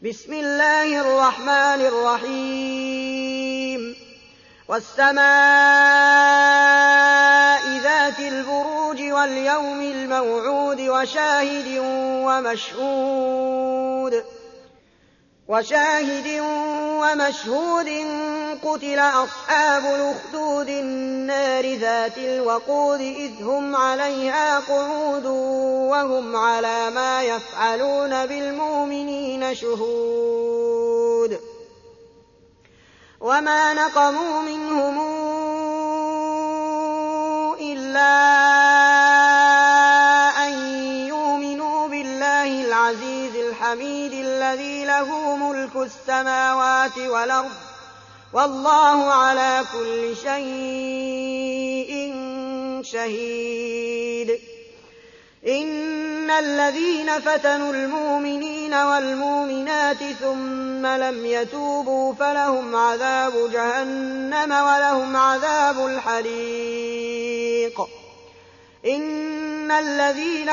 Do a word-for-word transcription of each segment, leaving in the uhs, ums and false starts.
بسم الله الرحمن الرحيم والسماء ذات البروج واليوم الموعود وشاهد ومشهود وشاهد ومشهود قتل أصحاب الأخدود النار ذات الوقود إذ هم عليها قعود وهم على ما يفعلون بالمؤمنين شهود وما نقموا منهم إلا أن يؤمنوا بالله العزيز الحميد الذي له ملك السماوات والأرض والله على كل شيء شهيد. إن الذين فتنوا المؤمنين والمؤمنات ثم لم يتوبوا فلهم عذاب جهنم ولهم عذاب الحريق. إن الذين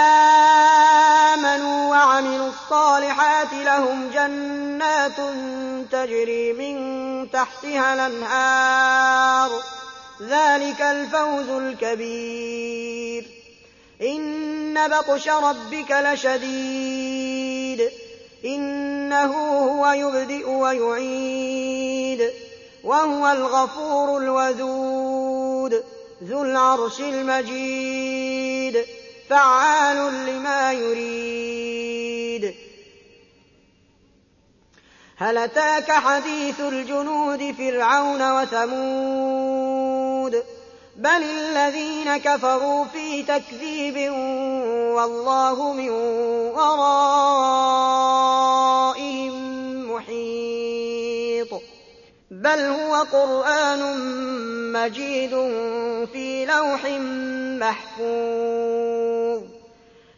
آمنوا وعملوا الصالحات لهم جنات تجري من تحتها الأنهار ذلك الفوز الكبير. إن بطش ربك لشديد إنه هو يبدئ ويعيد وهو الغفور الودود ذو العرش المجيد فعال لما يريد. هل أتاك حديث الجنود فرعون وثمود بل الذين كفروا في تكذيب والله من ورائهم محيط. بل هو قرآن مجيد في لوح محفوظ